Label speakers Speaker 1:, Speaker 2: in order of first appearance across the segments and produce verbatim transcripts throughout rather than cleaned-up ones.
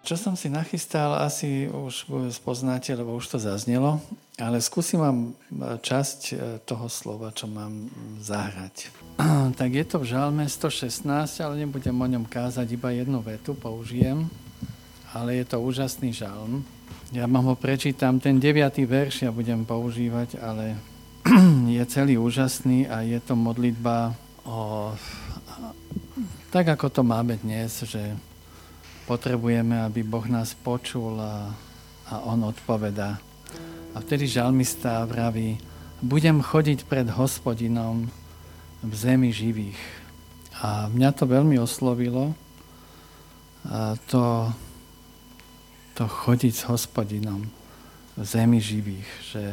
Speaker 1: Čo som si nachystal, asi už spoznáte, lebo už to zaznelo, ale skúsim vám časť toho slova, čo mám zahrať. Tak je to v Žalme sto šestnásť, ale nebudem o ňom kázať, iba jednu vetu použijem, ale je to úžasný žalm. Ja vám ho prečítam, ten deviatý verš ja budem používať, ale je celý úžasný a je to modlitba o... tak, ako to máme dnes, že potrebujeme, aby Boh nás počul a, a On odpovedá. A vtedy žalmista vraví, budem chodiť pred Hospodinom v zemi živých. A mňa to veľmi oslovilo, a to, to chodiť s Hospodinom v zemi živých. Že,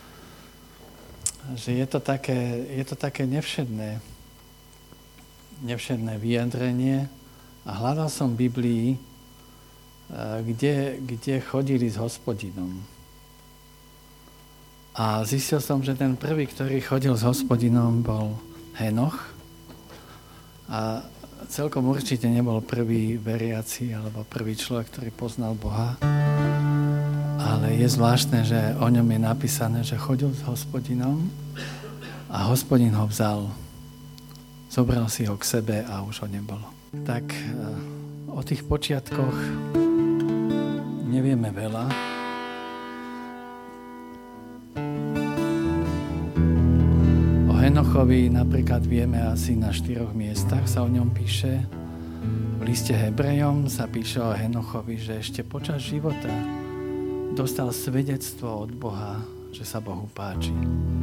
Speaker 1: že je to také, je to také nevšedné, nevšedné vyjadrenie. A hľadal som v Biblii, kde, kde chodili s Hospodinom. A zistil som, že ten prvý, ktorý chodil s Hospodinom, bol Henoch. A celkom určite nebol prvý veriaci alebo prvý človek, ktorý poznal Boha. Ale je zvláštne, že o ňom je napísané, že chodil s Hospodinom a Hospodin ho vzal. Zobral si ho k sebe a už ho nebolo. Tak o tých počiatkoch nevieme veľa. O Henochovi napríklad vieme asi na štyroch miestach, sa o ňom píše. V liste Hebrejom sa píše o Henochovi, že ešte počas života dostal svedectvo od Boha, že sa Bohu páči.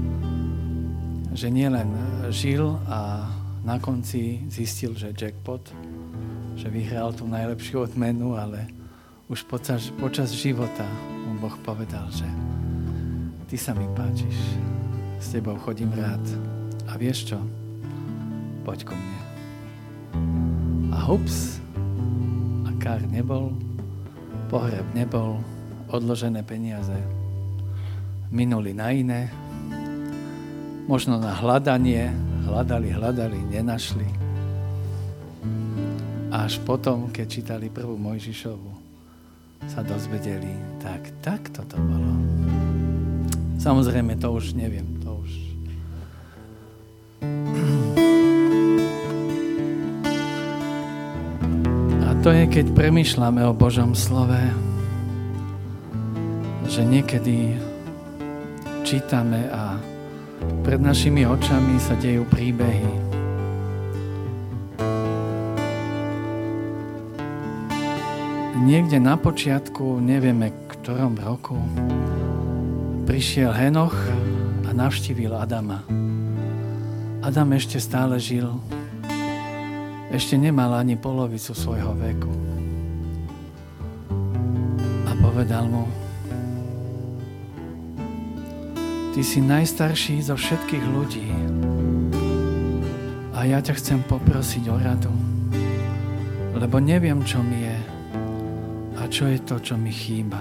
Speaker 1: Že nielen žil a na konci zistil, že jackpot, že vyhral tú najlepšiu odmenu, ale už počas, počas života mu Boh povedal, že ty sa mi páčiš, s tebou chodím rád. A vieš čo? Poď ku mne. A hups, a kár nebol, pohreb nebol, odložené peniaze minuli na iné, možno na hľadanie, hľadali, hľadali, nenašli. Až potom, keď čítali prvú Mojžišovu, sa dozvedeli, tak, tak toto bolo. Samozrejme, to už neviem, to už... A to je, keď premýšľame o Božom slove, že niekedy čítame a pred našimi očami sa dejú príbehy. Niekde na počiatku, nevieme v ktorom roku, prišiel Henoch a navštívil Adama. Adam ešte stále žil. Ešte nemal ani polovicu svojho veku. A povedal mu, ty si najstarší zo všetkých ľudí a ja ťa chcem poprosiť o radu, lebo neviem, čo mi je a čo je to, čo mi chýba.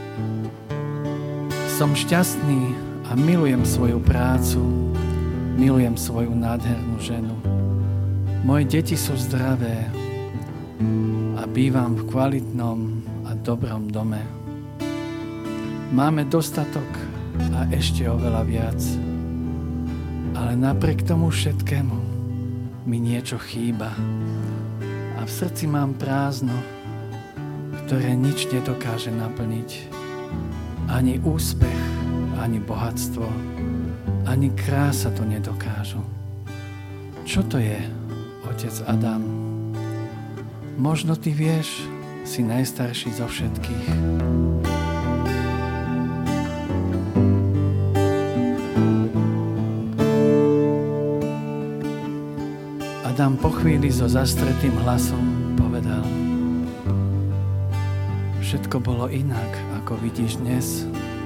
Speaker 1: Som šťastný a milujem svoju prácu, milujem svoju nádhernú ženu. Moje deti sú zdravé a bývam v kvalitnom a dobrom dome. Máme dostatok a ešte oveľa viac. Ale napriek tomu všetkému mi niečo chýba. A v srdci mám prázdno, ktoré nič nedokáže naplniť. Ani úspech, ani bohatstvo, ani krása to nedokážu. Čo to je, otec Adam? Možno ty vieš, si najstarší zo všetkých. Adam po chvíli so zastretým hlasom povedal, všetko bolo inak, ako vidíš dnes.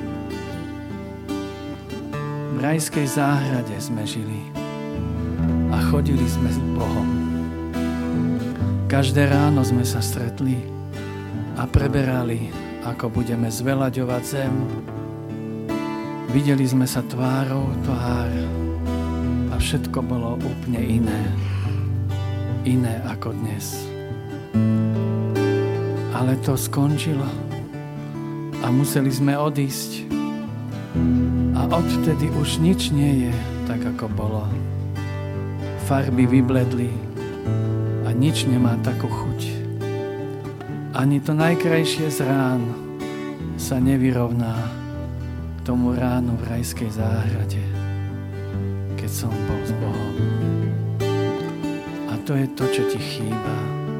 Speaker 1: V rajskej záhrade sme žili a chodili sme s Bohom. Každé ráno sme sa stretli a preberali, ako budeme zveľaďovať zem. Videli sme sa tvárou tvár a všetko bolo úplne iné. Iné ako dnes. Ale to skončilo a museli sme odísť. A odvtedy už nič nie je tak, ako bolo. Farby vybledli a nič nemá takú chuť. Ani to najkrajšie z rán sa nevyrovná tomu ránu v rajskej záhrade, keď som bol s Bohom. A to je to, čo ti chýba.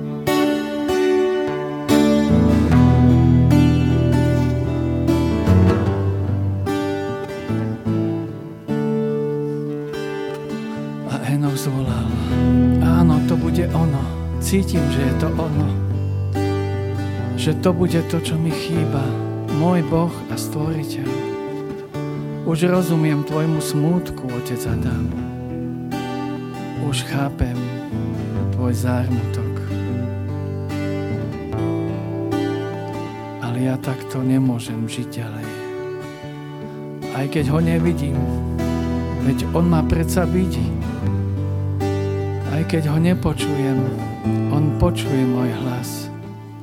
Speaker 1: A Enoch zvolal: áno, to bude ono. Cítim, že je to ono. Že to bude to, čo mi chýba. Môj Boh a Stvoriteľ. Už rozumiem tvojmu smútku, otec Adam. Už chápem tvoj zármutok. Ale ja takto nemôžem žiť ďalej. Aj keď ho nevidím, veď on ma predsa vidí. Aj keď ho nepočujem, on počuje môj hlas.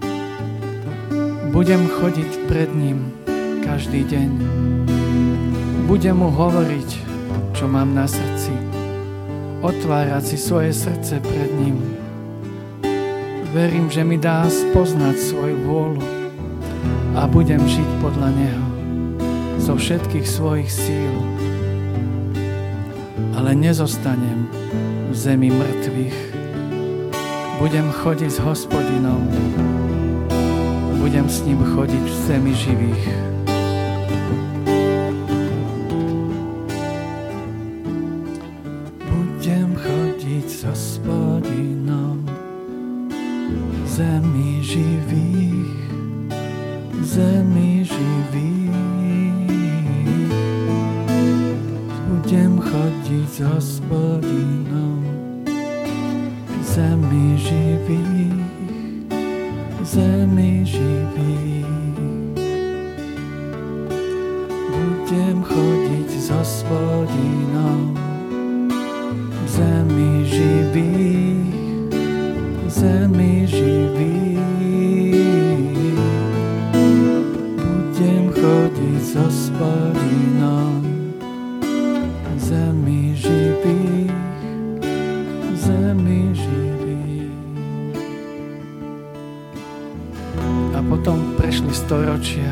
Speaker 1: Budem chodiť pred ním každý deň. Budem mu hovoriť, čo mám na srdci. Otvárať si svoje srdce pred ním. Verím, že mi dá spoznať svoju vôľu a budem žiť podľa neho zo všetkých svojich síl. Ale nezostanem v zemi mŕtvych. Budem chodiť s Hospodinom. Budem s ním chodiť v zemi živých. Budem chodiť s Hospodinom v zemi živých, v zemi živých. Budem chodiť s Hospodinom v zemi živých, v zemi živých. Budem chodiť s Hospodinom v zemi živých, v zemi živých. Budem chodiť s Hospodinom v zemi živých, v zemi živých. A potom prešli storočia,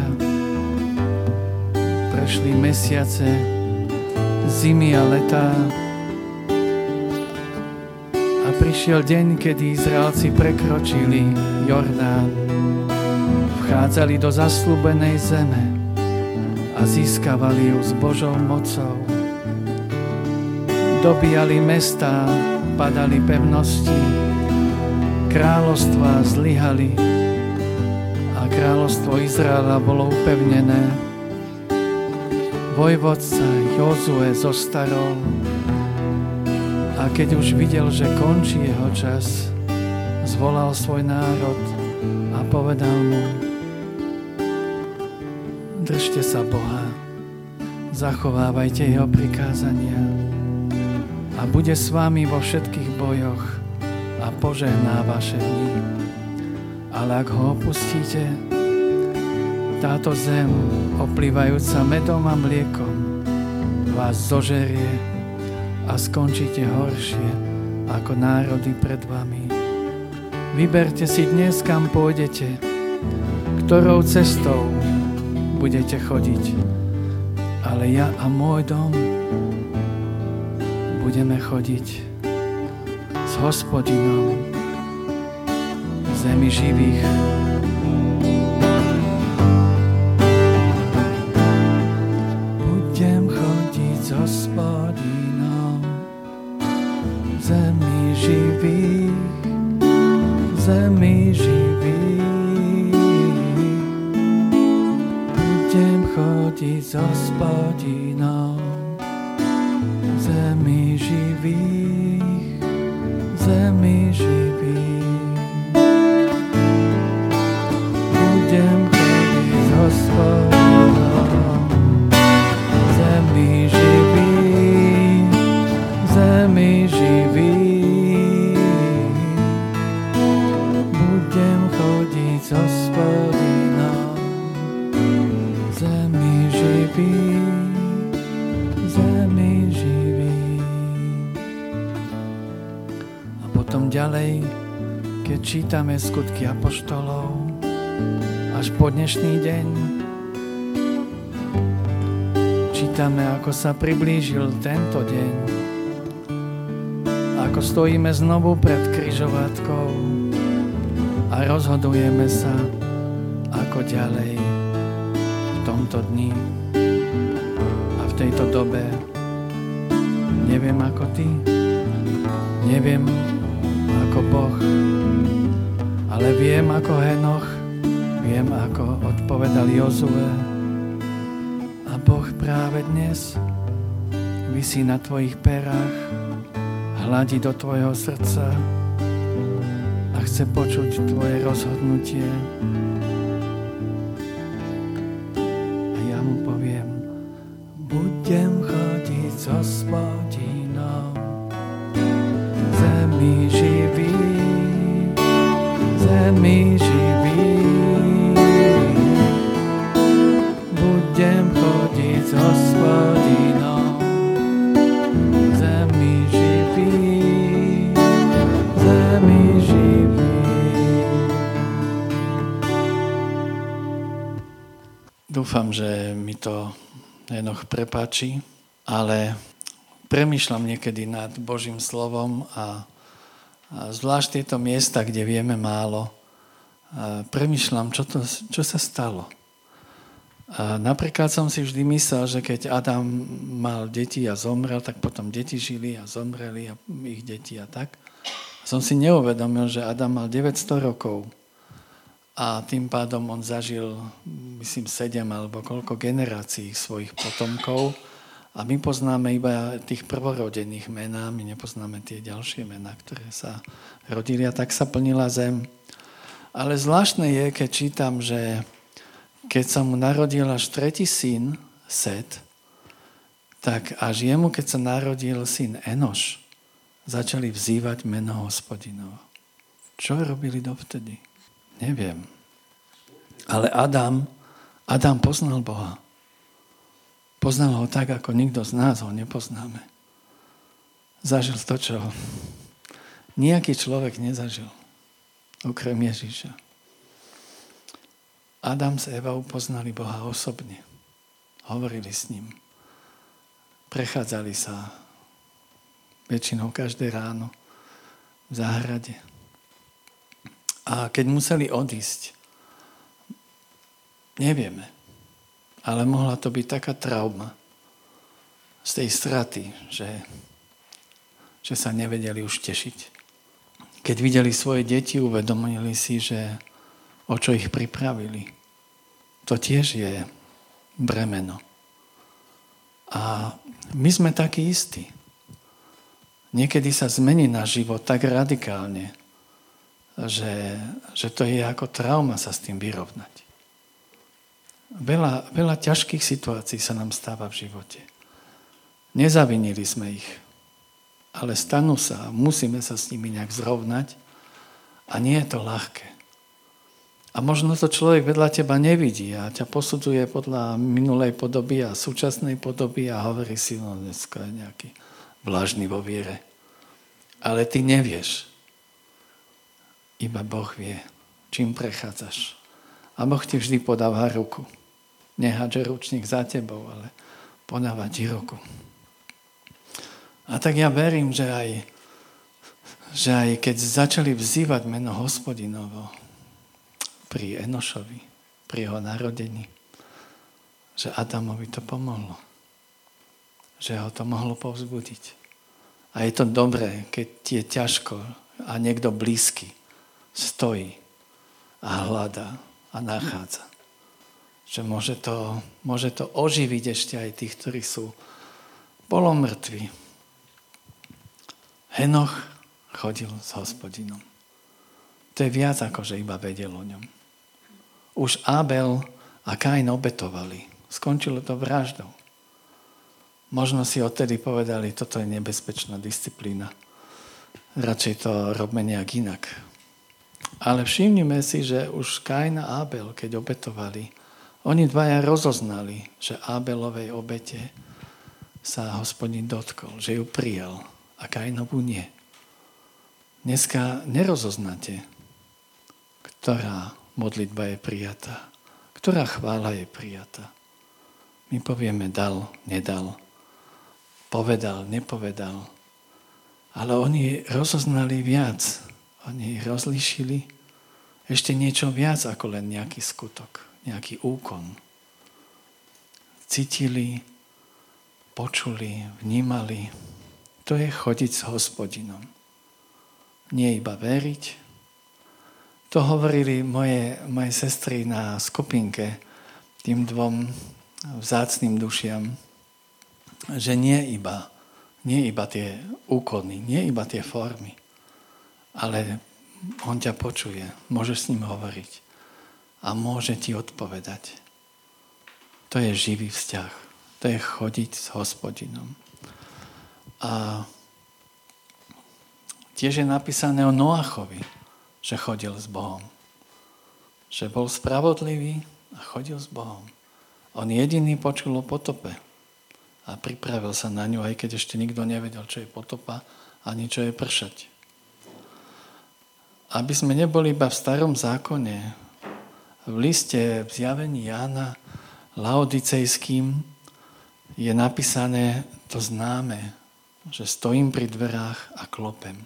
Speaker 1: prešli mesiace, zimy a letá. A prišiel deň, kedy Izraelci prekročili Jordán, vchádzali do zasľúbenej zeme a získavali ju s Božou mocou. Dobíjali mestá, padali pevnosti, kráľovstvá zlyhali a kráľovstvo Izraela bolo upevnené. Vojvodca Jozue zostarol a keď už videl, že končí jeho čas, zvolal svoj národ a povedal mu: držte sa Boha, zachovávajte jeho prikázania a bude s vami vo všetkých bojoch a požehná vaše dni. Ale ak ho opustíte, táto zem, oplývajúca medom a mliekom, vás zožerie a skončíte horšie ako národy pred vami. Vyberte si dnes, kam pôjdete, ktorou cestou budete chodiť. Ale ja a môj dom budeme chodiť s Hospodinom v zemi živých. Budem chodiť s Hospodinom v zemi živých, v zemi živých. Budem chodiť s Hospodinom v zemi živých, v zemi živých. Budem chodiť s Hospodinom v zemi živých, v zemi živých. Budem chodiť s Hospodinom potom ďalej, keď čítame skutky apoštolov, až po dnešný deň, čítame, ako sa priblížil tento deň, ako stojíme znovu pred križovatkou a rozhodujeme sa, ako ďalej v tomto dni a v tejto dobe. Neviem ako ty, neviem ako Boh, ale viem ako Henoch, viem ako odpovedal Jozue. A Boh práve dnes visí na tvojich perách, hladí do tvojho srdca a chce počuť tvoje rozhodnutie. A ja mu poviem, budem chodiť so Hospodinom, zemi živý, zemi živý. Budem chodiť s Hospodinom, zemi živý, zemi živý. Dúfam, že mi to Henoch prepáči, ale premýšľam niekedy nad Božím slovom a, a zvlášť tieto miesta, kde vieme málo, a premýšľam, čo, to, čo sa stalo. A napríklad som si vždy myslel, že keď Adam mal deti a zomrel, tak potom deti žili a zomreli a ich deti a tak. A som si neuvedomil, že Adam mal deväťsto rokov a tým pádom on zažil, myslím, sedem alebo koľko generácií svojich potomkov a my poznáme iba tých prvorodených mená, my nepoznáme tie ďalšie mená, ktoré sa rodili a tak sa plnila zem. Ale zvláštne je, keď čítam, že keď sa mu narodil až tretí syn, Set, tak až jemu, keď sa narodil syn Enoš, začali vzývať meno Hospodinovo. Čo robili dovtedy? Neviem. Ale Adam, Adam poznal Boha. Poznal ho tak, ako nikto z nás ho nepoznáme. Zažil to, čo nejaký človek nezažil, okrem Ježiša. Adam s Evou poznali Boha osobne. Hovorili s ním. Prechádzali sa väčšinou každé ráno v záhrade. A keď museli odísť, nevieme, ale mohla to byť taká trauma z tej straty, že, že sa nevedeli už tešiť. Keď videli svoje deti, uvedomili si, že o čo ich pripravili. To tiež je bremeno. A my sme takí istí. Niekedy sa zmení náš život tak radikálne, že, že to je ako trauma sa s tým vyrovnať. Veľa, veľa ťažkých situácií sa nám stáva v živote. Nezavinili sme ich, ale stanú sa a musíme sa s nimi nejak zrovnať a nie je to ľahké. A možno to človek vedľa teba nevidí a ťa posudzuje podľa minulej podoby a súčasnej podoby a hovorí si, no dneska je nejaký vlažný vo viere. Ale ty nevieš. Iba Boh vie, čím prechádzaš. A Boh ti vždy podáva ruku. Nehádže ručník za tebou, ale podáva ti ruku. A tak ja verím, že aj, že aj keď začali vzývať meno Hospodinovo, pri Enošovi, pri jeho narodení, že Adamovi to pomohlo. Že ho to mohlo povzbudiť. A je to dobré, keď je ťažko a niekto blízky stojí a hľadá a nachádza. Že môže to, môže to oživiť ešte aj tých, ktorí sú polomrtví. Henoch chodil s Hospodinom. To je viac, ako že iba vedel o ňom. Už Abel a Kain obetovali. Skončilo to vraždou. Možno si odtedy povedali, toto je nebezpečná disciplína. Radšej to robme nejak inak. Ale všimnime si, že už Kain a Abel, keď obetovali, oni dvaja rozoznali, že Abelovej obete sa Hospodin dotkol, že ju prijal a Kainovu nie. Dneska nerozoznáte, ktorá modlitba je prijatá, ktorá chvála je prijatá. My povieme dal, nedal, povedal, nepovedal, ale oni rozoznali viac. Oni rozlíšili ešte niečo viac ako len nejaký skutok, nejaký úkon. Cítili, počuli, vnímali. To je chodiť s Hospodinom. Nie iba veriť. To hovorili moje, moje sestry na skupinke tým dvom vzácnym dušiam, že nie iba, nie iba tie úkony, nie iba tie formy, ale on ťa počuje, môžeš s ním hovoriť a môže ti odpovedať. To je živý vzťah. To je chodiť s Hospodinom. A tiež je napísané o Noachovi, že chodil s Bohom. Že bol spravodlivý a chodil s Bohom. On jediný počul o potope a pripravil sa na ňu, aj keď ešte nikto nevedel, čo je potopa ani čo je pršať. Aby sme neboli iba v starom zákone, v liste v zjavení Jána Laodicejským je napísané to známe, že stojím pri dverách a klopem.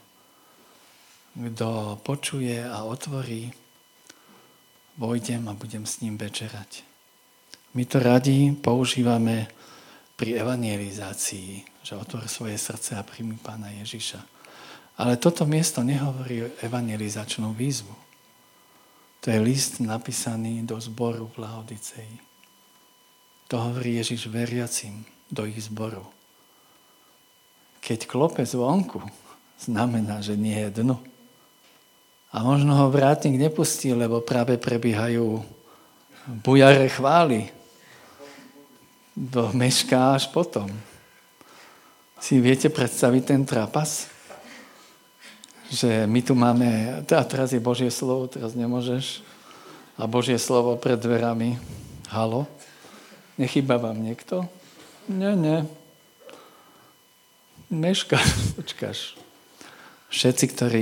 Speaker 1: Kto počuje a otvorí, vojdem a budem s ním večerať. My to radi používame pri evangelizácii, že otvor svoje srdce a príjmi Pána Ježiša. Ale toto miesto nehovorí o evangelizačnú výzvu. To je list napísaný do zboru v Laodicei. To hovorí Ježiš veriacim do ich zboru. Keď klope zvonku, znamená, že nie je dnu. A možno ho vrátnik nepustí, lebo práve prebiehajú bujare chvály. Do mešká až potom. Si viete predstaviť ten trapas? Že my tu máme, a teraz je Božie slovo, teraz nemôžeš. A Božie slovo pred dverami. Halo? Nechýba vám niekto? Nie, nie. Meškáš, počkáš. Všetci, ktorí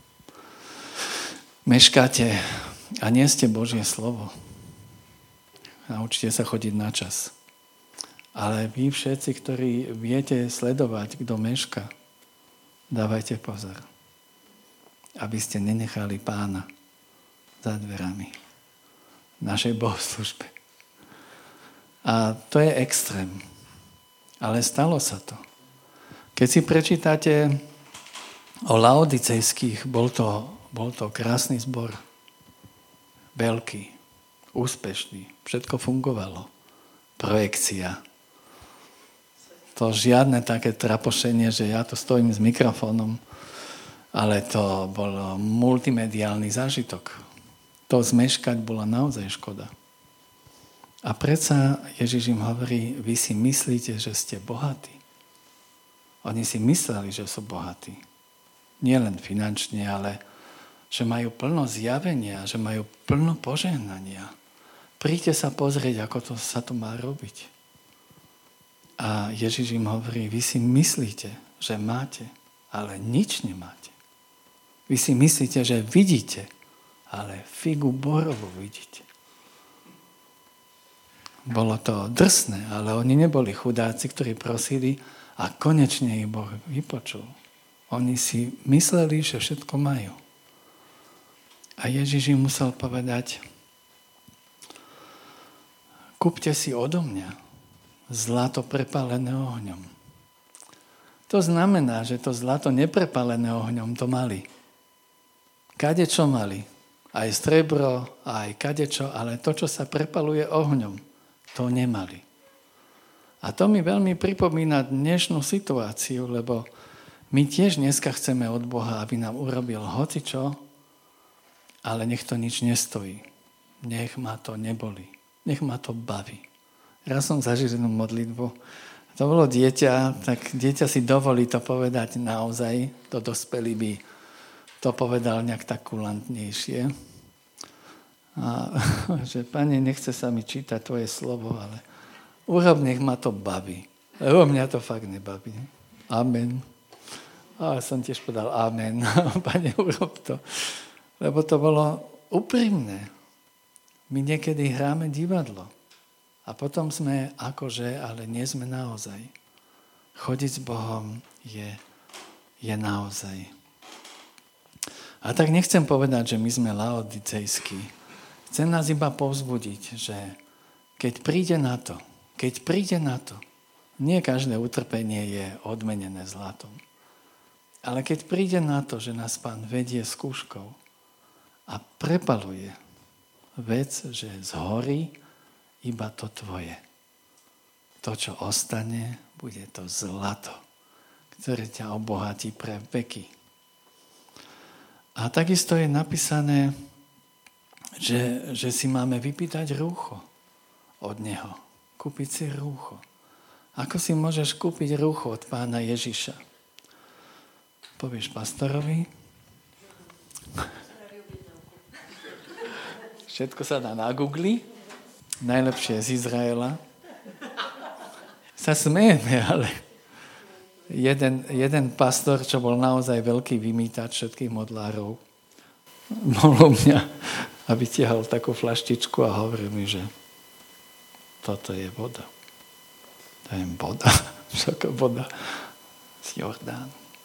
Speaker 1: meškáte a nie ste Božie slovo, naučite sa chodiť na čas. Ale vy všetci, ktorí viete sledovať, kto meška, dávajte pozor, aby ste nenechali Pána za dverami v našej bohoslužbe. A to je extrém. Ale stalo sa to. Keď si prečítate o laodicejských, bol to, bol to krásny zbor. Veľký, úspešný, všetko fungovalo. Projekcia. To žiadne také trapošenie, že ja tu stojím s mikrofónom, ale to bol multimediálny zážitok. To zmeškať bola naozaj škoda. A predsa Ježiš im hovorí, vy si myslíte, že ste bohatí. Oni si mysleli, že sú bohatí. Nie len finančne, ale že majú plno zjavenia, že majú plno požehnania. Príďte sa pozrieť, ako to sa to má robiť. A Ježiš im hovorí, vy si myslíte, že máte, ale nič nemáte. Vy si myslíte, že vidíte, ale figu borovu vidíte. Bolo to drsné, ale oni neboli chudáci, ktorí prosili a konečne ich Boh vypočul. Oni si mysleli, že všetko majú. A Ježiš im musel povedať, kúpte si odo mňa zlato prepálené ohňom. To znamená, že to zlato neprepálené ohňom to mali. Kadečo mali. Aj strebro, aj kadečo, ale to, čo sa prepaluje ohňom, to nemali. A to mi veľmi pripomína dnešnú situáciu, lebo my tiež dneska chceme od Boha, aby nám urobil hocičo, ale nech to nič nestojí. Nech ma to neboli. Nech ma to baví. Raz som zažil jednu modlitbu. To bolo dieťa, tak dieťa si dovolí to povedať naozaj. To dospelý by to povedal nejak tak kulantnejšie. A že Pane, nechce sa mi čítať tvoje slovo, ale urob, nech ma to baví. Lebo mňa to fakt nebaví. Amen. A som tiež povedal amen. Pane, urob to. Lebo to bolo úprimné. My niekedy hráme divadlo. A potom sme akože, ale nie sme naozaj. Chodiť s Bohom je, je naozaj. A tak nechcem povedať, že my sme laodicejskí. Chcem nás iba povzbudiť, že keď príde na to, keď príde na to, nie každé utrpenie je odmenené zlatom. Ale keď príde na to, že nás Pán vedie skúškou a prepaluje vec, že zhorí iba to tvoje. To, čo ostane, bude to zlato, ktoré ťa obohatí pre veky. A takisto je napísané, že, že si máme vypýtať rúcho od Neho. Kúpiť si rúcho. Ako si môžeš kúpiť rúcho od Pána Ježiša? Povieš pastorovi? Všetko sa dá na Google. Najlepšie z Izraela. Sa smejeme, ale jeden, jeden pastor, čo bol naozaj veľký vymýtač všetkých modlárov, mohol mňa a vytiahol takú flaštičku a hovoril mi, že toto je voda. To je voda. Všaká voda z Jordánu.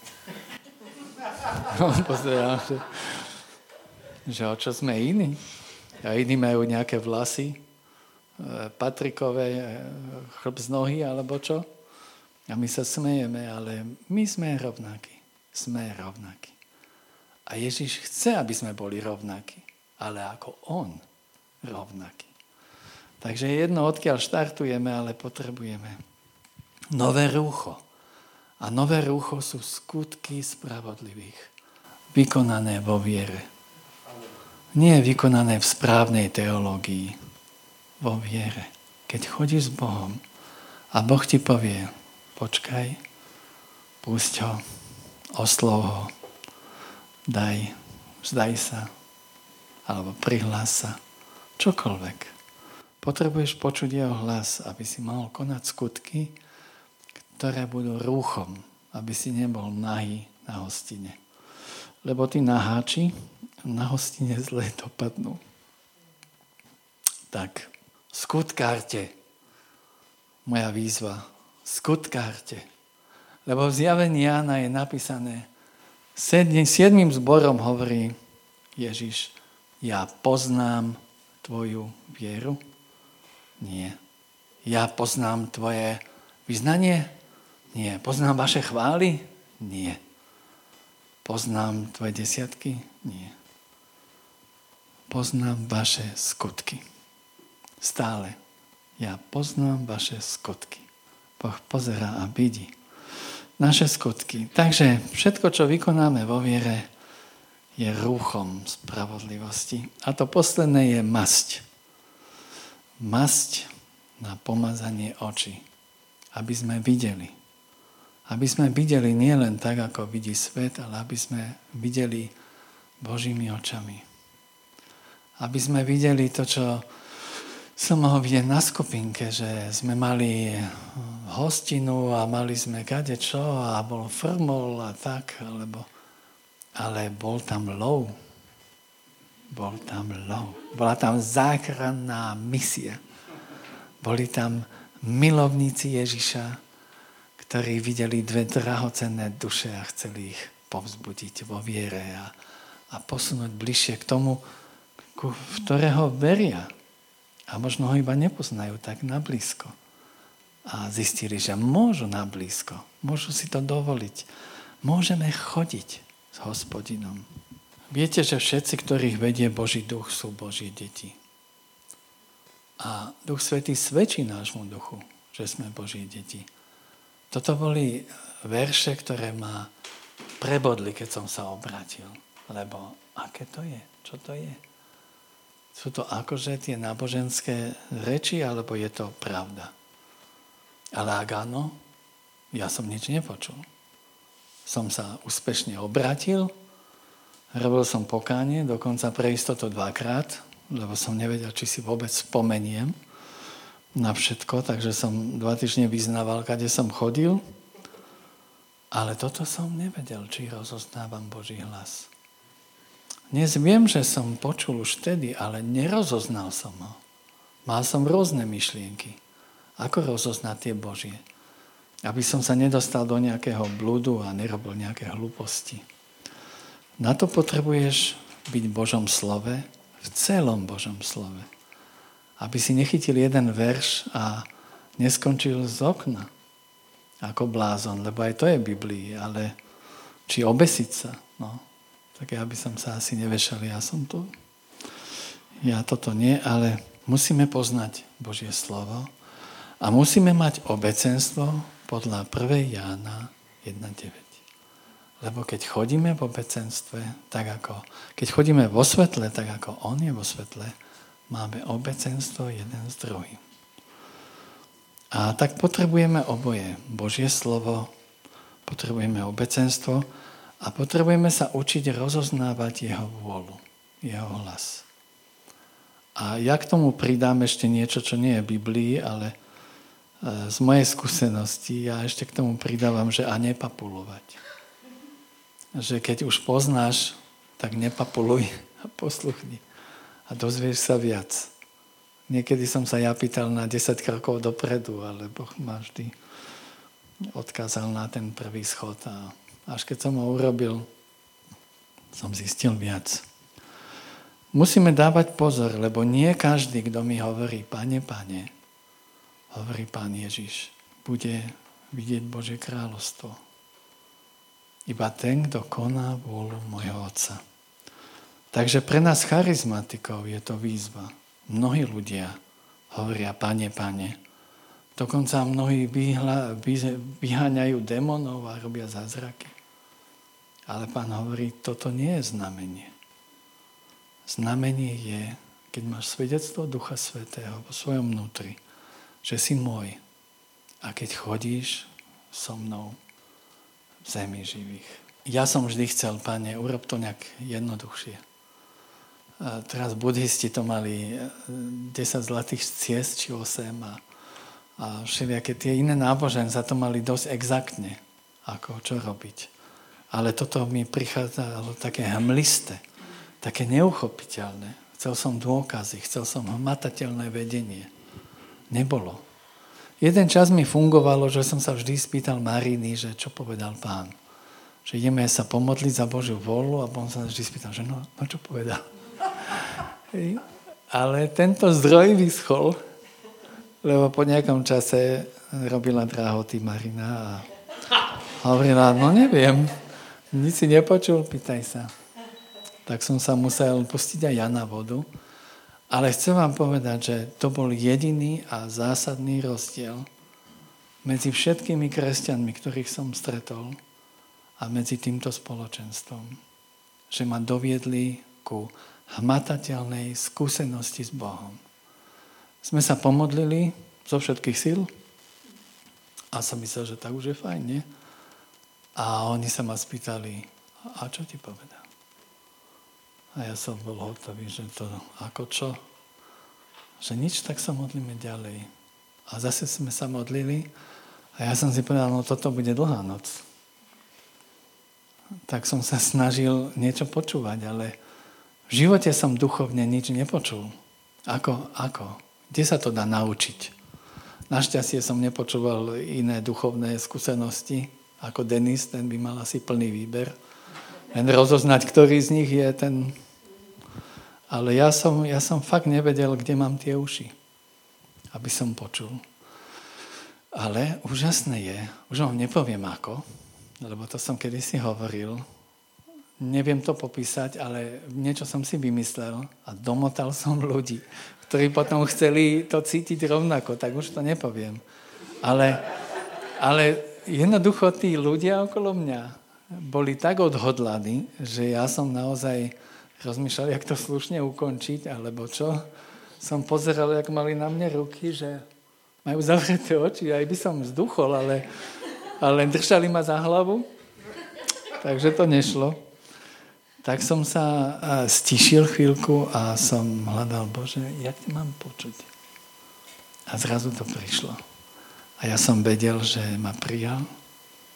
Speaker 1: On pozeral, že, že o čo sme iní. A iní majú nejaké vlasy, patrikové, chlb z nohy, alebo čo. A my sa smejeme, ale my sme rovnakí. Sme rovnakí. A Ježiš chce, aby sme boli rovnakí. Ale ako on rovnaký. Takže jedno, odkiaľ štartujeme, ale potrebujeme nové rúcho. A nové rúcho sú skutky spravodlivých. Vykonané vo viere. Nie vykonané v správnej teológii. Vo viere. Keď chodíš s Bohom a Boh ti povie, počkaj, pusť ho, oslov ho, daj, vzdaj sa, alebo prihlás sa, čokoľvek. Potrebuješ počuť jeho hlas, aby si mohol konať skutky, ktoré budú rúchom, aby si nebol nahý na hostine. Lebo tí naháči na hostine zle dopadnú. Tak, skutkárte. Moja výzva. Skutkárte. Lebo v zjavení Jána je napísané, siedmým zborom hovorí Ježiš, ja poznám tvoju vieru? Nie. Ja poznám tvoje vyznanie? Nie. Poznám vaše chvály? Nie. Poznám tvoje desiatky? Nie. Poznám vaše skutky. Stále. Ja poznám vaše skutky. Boh pozerá a vidí naše skutky. Takže všetko, čo vykonáme vo viere, je rúchom spravodlivosti. A to posledné je masť. Masť na pomazanie očí. Aby sme videli. Aby sme videli nie len tak, ako vidí svet, ale aby sme videli Božími očami. Aby sme videli to, čo som mohol vidieť na skupinke, že sme mali hostinu a mali sme kadečo a bol frmol a tak, alebo, ale bol tam lov. Bol tam lov. Bola tam záchranná misia. Boli tam milovníci Ježiša, ktorí videli dve drahocenné duše a chceli ich povzbudiť vo viere a, a posunúť bližšie k tomu, ku, v ktorého veria. A možno ho iba nepoznajú tak nablízko. A zistili, že môžu nablízko. Môžu si to dovoliť. Môžeme chodiť s Hospodinom. Viete, že všetci, ktorých vedie Boží duch, sú Boží deti. A Duch Svätý svedčí nášmu duchu, že sme Boží deti. Toto boli verše, ktoré ma prebodli, keď som sa obrátil. Lebo aké to je? Čo to je? Sú to akože tie náboženské reči, alebo je to pravda? Ale ak áno, ja som nič nepočul. Som sa úspešne obrátil, robil som pokánie, dokonca pre istotu dvakrát, lebo som nevedel, či si vôbec spomeniem na všetko, takže som dva týždne vyznával, kade som chodil. Ale toto som nevedel, či rozoznávam Boží hlas. Dnes viem, že som počul už vtedy, ale nerozoznal som ho. Mal som rôzne myšlienky. Ako rozoznať tie Božie? Aby som sa nedostal do nejakého blúdu a nerobil nejaké hlúposti. Na to potrebuješ byť v Božom slove, v celom Božom slove. Aby si nechytil jeden verš a neskončil z okna ako blázon, lebo aj to je v Biblii, ale či obesiť sa, no, tak ja by som sa asi nevešal, ja som tu, ja toto nie, ale musíme poznať Božie slovo a musíme mať obecenstvo podľa prvého Jána jedna deväť. Lebo keď chodíme v obecenstve, tak ako, keď chodíme vo svetle, tak ako on je vo svetle, máme obecenstvo jeden s druhým. A tak potrebujeme oboje. Božie slovo, potrebujeme obecenstvo a potrebujeme sa učiť rozoznávať jeho vôľu, jeho hlas. A ja k tomu pridám ešte niečo, čo nie je v Biblii, ale z mojej skúsenosti ja ešte k tomu pridávam, že a nepapulovať. Že keď už poznáš, tak nepapuluj a posluchni. A dozvieš sa viac. Niekedy som sa ja pýtal na desať krokov dopredu, ale Boh ma vždy odkázal na ten prvý schod. A až keď som ho urobil, som zistil viac. Musíme dávať pozor, lebo nie každý, kto mi hovorí, Pane, Pane, hovorí Pán Ježiš, bude vidieť Božie kráľovstvo. Iba ten, kto koná vôľu môjho Otca. Takže pre nás charizmatikov je to výzva. Mnohí ľudia hovoria, Pane, Pane. Dokonca mnohí vyhla, vy, vyháňajú démonov a robia zázraky. Ale Pán hovorí, toto nie je znamenie. Znamenie je, keď máš svedectvo Ducha Svätého vo svojom vnútri, že si môj. A keď chodíš so mnou v zemi živých. Ja som vždy chcel, Pane, urob to nejak jednoduchšie. A teraz buddhisti to mali desať zlatých ciest, či osem a, a všelijaké tie iné náboženstva to mali dosť exaktne, ako čo robiť. Ale toto mi prichádzalo také hmlisté, také neuchopiteľné. Chcel som dôkazy, chcel som hmatateľné vedenie. Nebolo. Jeden čas mi fungovalo, že som sa vždy spýtal Mariny, že čo povedal Pán. Že ideme sa pomodliť za Božiu vôľu a on sa vždy spýtal, že no, no čo povedal. Ale tento zdroj vyschol, lebo po nejakom čase robila drahoty Marina a hovorila, no neviem, nič si nepočul, pýtaj sa. Tak som sa musel pustiť aj ja na vodu. Ale chcem vám povedať, že to bol jediný a zásadný rozdiel medzi všetkými kresťanmi, ktorých som stretol a medzi týmto spoločenstvom. Že ma doviedli ku hmatateľnej skúsenosti s Bohom. Sme sa pomodlili zo všetkých síl a som myslel, že tak už je fajn, nie? A oni sa ma spýtali, a čo ti povedal? A ja som bol hotový, že to ako čo? Že nič, tak sa modlíme ďalej. A zase sme sa modlili a ja som si povedal, no toto bude dlhá noc. Tak som sa snažil niečo počúvať, ale v živote som duchovne nič nepočul. Ako? Ako? Kde sa to dá naučiť? Našťastie som nepočúval iné duchovné skúsenosti, ako Denis, ten by mal asi plný výber. Len rozoznať, ktorý z nich je ten... Ale ja som, ja som fakt nevedel, kde mám tie uši, aby som počul. Ale úžasné je, už vám nepoviem ako, lebo to som kedysi hovoril, neviem to popísať, ale niečo som si vymyslel a domotal som ľudí, ktorí potom chceli to cítiť rovnako, tak už to nepoviem. Ale, ale jednoducho tí ľudia okolo mňa boli tak odhodlaní, že ja som naozaj rozmýšľal, jak to slušne ukončiť, alebo čo. Som pozeral, jak mali na mne ruky, že majú zavreté oči, aj by som vzduchol, ale, ale držali ma za hlavu, takže to nešlo. Tak som sa stišil chvíľku a som hľadal, Bože, jak ti mám počuť? A zrazu to prišlo. A ja som vedel, že ma prijal,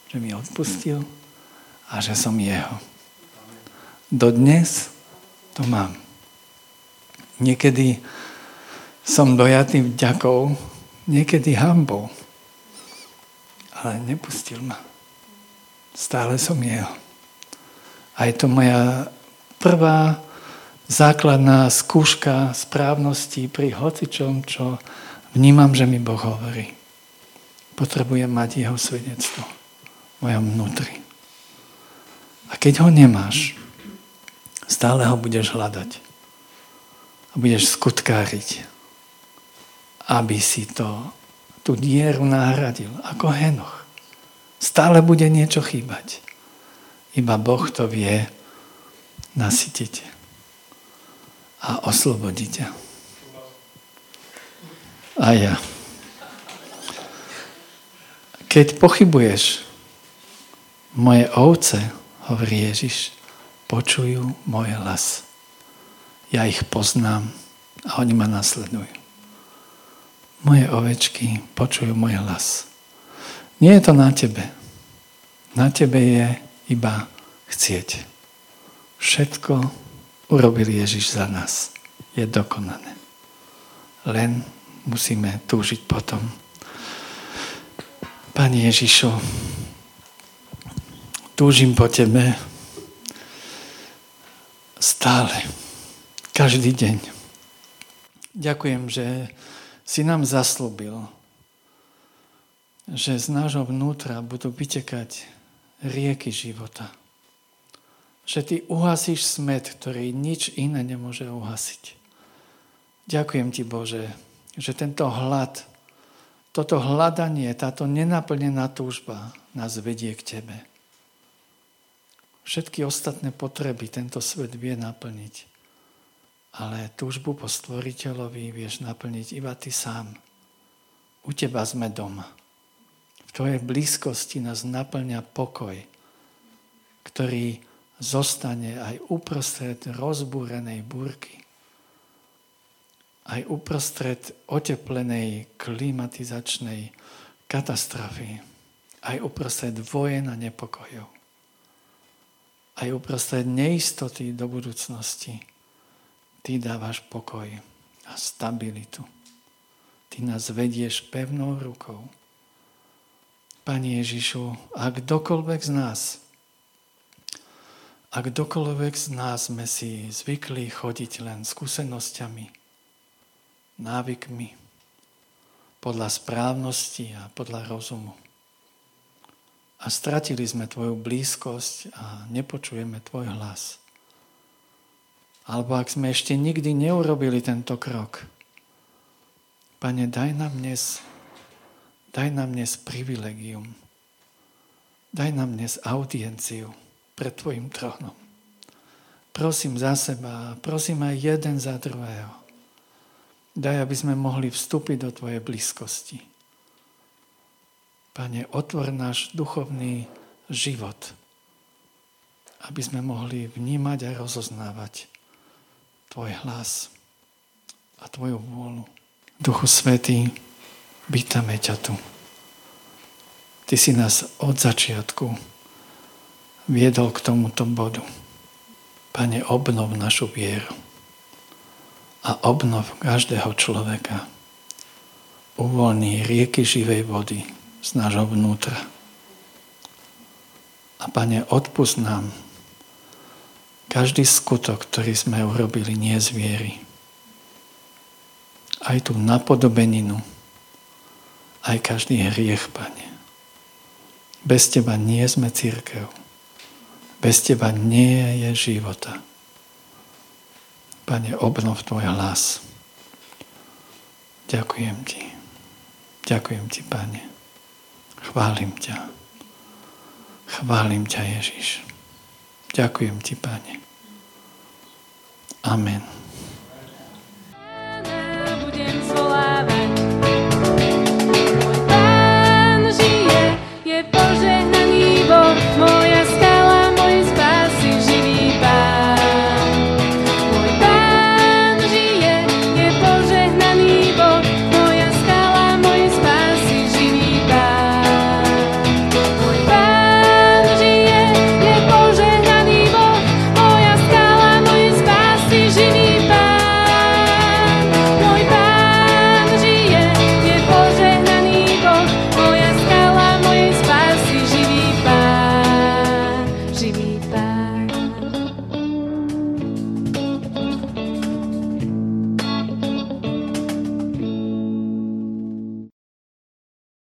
Speaker 1: že mi odpustil a že som jeho. Dodnes to mám. Niekedy som dojatý vďakou, niekedy hanbou. Ale nepustil ma. Stále som jeho. A je to moja prvá základná skúška správnosti pri hocičom, čo vnímam, že mi Boh hovorí. Potrebujem mať jeho svedectvo v mojom vnútri. A keď ho nemáš, stále ho budeš hľadať. A budeš skutkáriť, aby si to, tú dieru nahradil, ako Henoch. Stále bude niečo chýbať. Iba Boh to vie nasytiť a oslobodiť ťa. A ja. Keď pochybuješ, moje ovce, hovorí Ježiš, počujú môj hlas. Ja ich poznám a oni ma nasledujú. Moje ovečky počujú môj hlas. Nie je to na tebe. Na tebe je iba chcieť. Všetko urobil Ježiš za nás. Je dokonané. Len musíme túžiť potom. Pane Ježišu, túžim po tebe stále. Každý deň. Ďakujem, že si nám zaslúbil, že z nášho vnútra budú vytekať rieky života. Že ty uhasíš smäd, ktorý nič iné nemôže uhasiť. Ďakujem ti, Bože, že tento hlad, toto hľadanie, táto nenaplnená túžba nás vedie k tebe. Všetky ostatné potreby tento svet vie naplniť. Ale túžbu po stvoriteľovi vieš naplniť iba ty sám. U teba sme doma. V tvojej blízkosti nás naplňa pokoj, ktorý zostane aj uprostred rozbúrenej búrky, aj uprostred oteplenej klimatizačnej katastrofy, aj uprostred vojen a nepokojov, aj uprostred neistoty do budúcnosti. Ty dávaš pokoj a stabilitu. Ty nás vedieš pevnou rukou. Pane Ježišu, ak kdokoľvek z nás, ak kdokoľvek z nás sme si zvykli chodiť len skúsenosťami, návykmi, podľa správnosti a podľa rozumu. A stratili sme tvoju blízkosť a nepočujeme tvoj hlas. Alebo ak sme ešte nikdy neurobili tento krok, Pane, daj nám dnes, daj nám dnes privilegium. Daj nám dnes audienciu pred tvojim trónom. Prosím za seba, prosím aj jeden za druhého. Daj, aby sme mohli vstúpiť do tvojej blízkosti. Pane, otvor náš duchovný život, aby sme mohli vnímať a rozoznávať tvoj hlas a tvoju vôľu. Duchu Svätý, vítame ťa tu. Ty si nás od začiatku viedol k tomuto bodu. Pane, obnov našu vieru a obnov každého človeka. Uvoľni rieky živej vody z nášho vnútra. A Pane, odpusť nám každý skutok, ktorý sme urobili nie z viery. Aj tú napodobeninu, aj každý hriech, Pane. Bez teba nie sme cirkev. Bez teba nie je života. Pane, obnov tvoj hlas. Ďakujem ti. Ďakujem ti, Pane. Chválim ťa. Chválim ťa, Ježiš. Ďakujem ti, Pane. Amen.